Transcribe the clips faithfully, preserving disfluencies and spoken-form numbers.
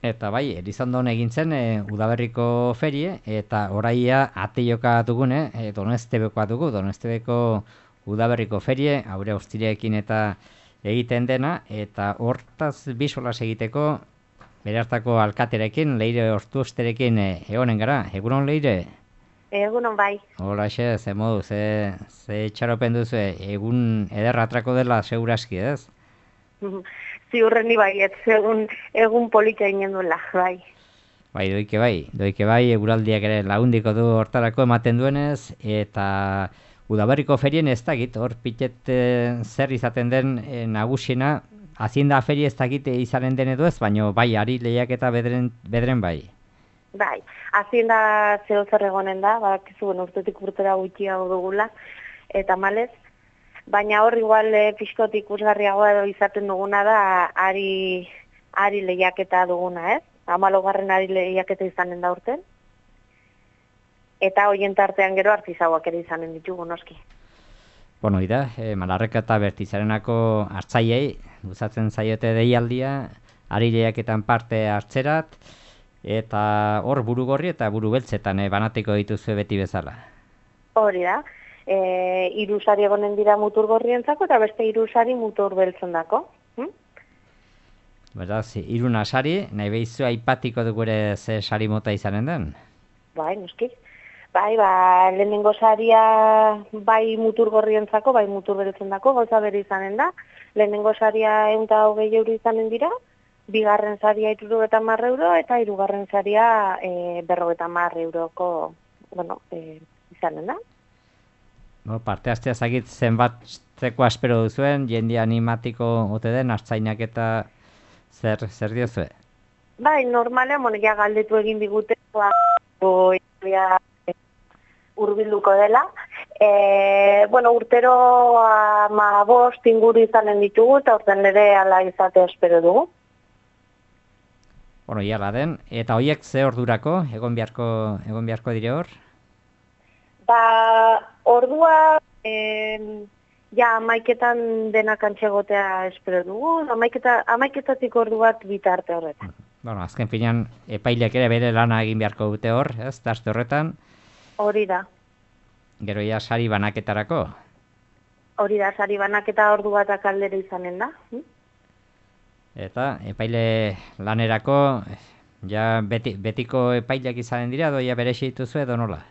Eta bai, Elizondon egin zen e, Udaberriko ferie, eta oraia ateioka dugune, e, Donestebekoa dugu, Donestebeko Udaberriko ferie, haure ostireekin eta egiten dena, eta hortaz bisolas egiteko, bere hartako alkaterekin, Leire Ortuesterekin e, egonen gara. Egunon, Leire? Egunon bai. Hola, xe, ze modu, ze, ze txaropen duzu, egun ederra atrako dela seguraski, ez? Ziurreni bai, ez egun, egun polita inen duela, bai. Bai, doike bai, doike bai, eguraldiak ere lagundiko du hortarako ematen duenez, eta Udaberriko ferien ez dakit, hor pitet e, zer izaten den e, nagusiena, Hazienda ferie ez dakit izanen den edo ez, baina bai, ari lehiak eta bedren, bedren bai. Bai, Hazienda zeo zer egonen da, bakizu, bueno, urtetik urtera gutxiago dugula, eta malez, baina hor igual e, pixkot ikusgarriagoa edo izaten duguna da, ari, ari lehiaketa duguna, ez? Amalogarren ari lehiaketa izanen da urten. Eta hoien tartean gero artizauak ere izanen ditugu, noski. Bueno, ida, e, Malarreka eta Bertizarenako hartzaiei, luzatzen zaiote deialdia, ari lehiaketan parte hartzerat, eta hor buru gorri eta buru beltzetan e, banatiko dituzue beti bezala. Hori da, e, hiru sari egonen dira mutur gorrientzako eta beste hiru sari mutur beltzendako. Hm? Beraz, hiruna sari, nahi behizu aipatiko dugu ere ze sari mota izanen den? Bai, noski. Bai, ba, lehenengo saria bai mutur gorrientzako, bai mutur beltzendako, gauza bere izanen da. Lehenengo saria ehun eta hogei euro izanen dira, bigarren saria hirurogeita hamar euro, eta hirugarren saria e, berrogeita hamar euroko, bueno, e, izanen da. No, parte hartzea zagit zenbatzeko espero duzuen, jende animatiko ote den, hartzainak eta zer, zer diozue? Bai, normalean, bueno, ja galdetu egin digute, ba, o, ja, urbilduko dela. E, bueno, urtero ama bost inguru izanen ditugu, eta urten ere ala izatea espero dugu. Bueno, iala den, eta hoiek ze ordurako, egon beharko, egon beharko dire hor? Ba, ordua, e, ja, amaiketan denak antxegotea espero dugu, amaiketa, amaiketatik ordu bat bitarte horretan. Bueno, azken finean, epaileak ere bere lana egin beharko dute hor, ez, tarte horretan. Hori da. Gero ja sari banaketarako? Hori da, sari banaketa ordu batak aldera izanen da. Hm? Eta epaile lanerako, ja beti, betiko epaileak izanen dira, doia berexi dituzu edo nola?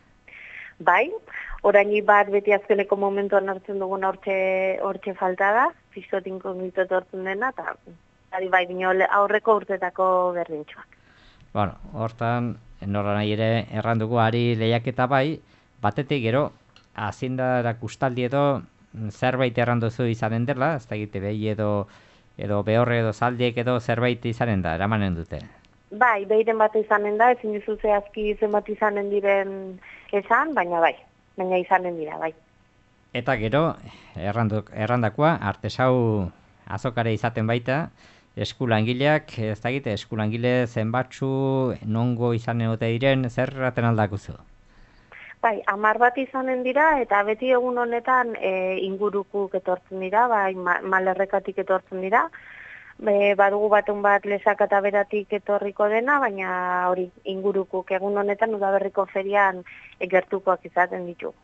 Bai, oraini bat beti azkeneko momentuan hartzen duguna hortxe, hortxe falta da, pixotin kongitot hortzen dena, eta ari bai bino aurreko urtetako berdintxoak. Bueno, hortan, nola nahi ere errandugu ari lehiaketa bai, batetik gero, Haziendara kustaldi edo zerbait erranduzu izanen dela, ez da egite behi edo, edo behorre edo zaldiek edo zerbait izanen da, eramanen dute. Bai, behiren bat izanen da, ezin dizu zehazki zenbat izanen diren esan, baina bai, baina izanen dira, bai. Eta gero, erranduk, errandakoa, artesau azokare izaten baita, eskulangileak, ez da egite, eskulangile zenbatzu, nongo izanen ote diren, zer raten aldakuzu? Bai, hamar bat izanen dira, eta beti egun honetan e, ingurukuk etortzen dira, bai, ma, malerrekatik etortzen dira, e, badugu batun bat lesak eta beratik etorriko dena, baina hori, ingurukuk egun honetan Udaberriko ferian egertukoak izaten ditu.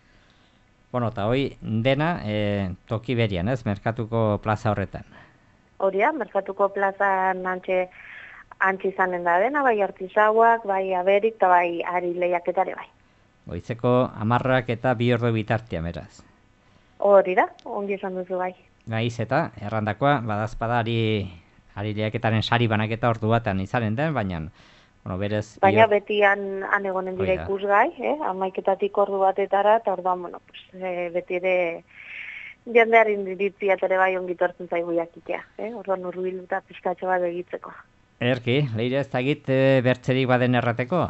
Bueno, eta hoi dena e, toki berian, ez, merkatuko plaza horretan. Hori da, merkatuko plazan antxe, antxe izanen da dena, bai artisauak, bai aberik, eta bai ari lehiaketare bai. Goizeko hamarrak eta bi ordu bitartean, beraz. Hori da, ongi esan duzu bai. Gaiz eta errandakoa, badazpada ari, ari lehiaketaren sari banaketa ordu batan izanen den, baina, bueno, berez... Baina beti han, han egonen dira Oida. ikusgai, eh? Amaiketatik ordu batetara, eta orduan, bueno, pues, e, beti ere jendearen diritziat ere bai ongitortzen zaigu jakitea, eh? Orduan urbiluta pizkatxo bat egitzeko. Erki, Leire ez dakit e, bertzerik baden errateko?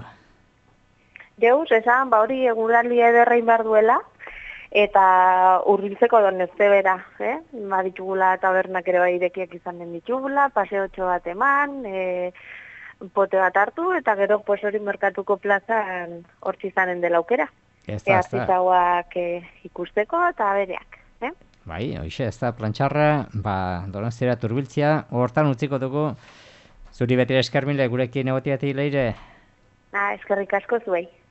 Deus, esan, ba hori eguraldi ederrein behar duela, eta hurbiltzeko donezte bera, eh? Ba ditugula tabernak ere bai irekiak izanen ditugula, paseotxo bat eman, e, pote bat hartu, eta gero pues hori merkatuko plazan hortzi izanen dela aukera. Ez da, ez da. Artizauak e, ikusteko eta bereak, eh? Bai, hoxe, ez da, plantxarra, ba, Donostiara turbiltzia, hortan utziko dugu Zuri beti esker mile gurekin egotiatik leire. Na, eskerrik asko zuei.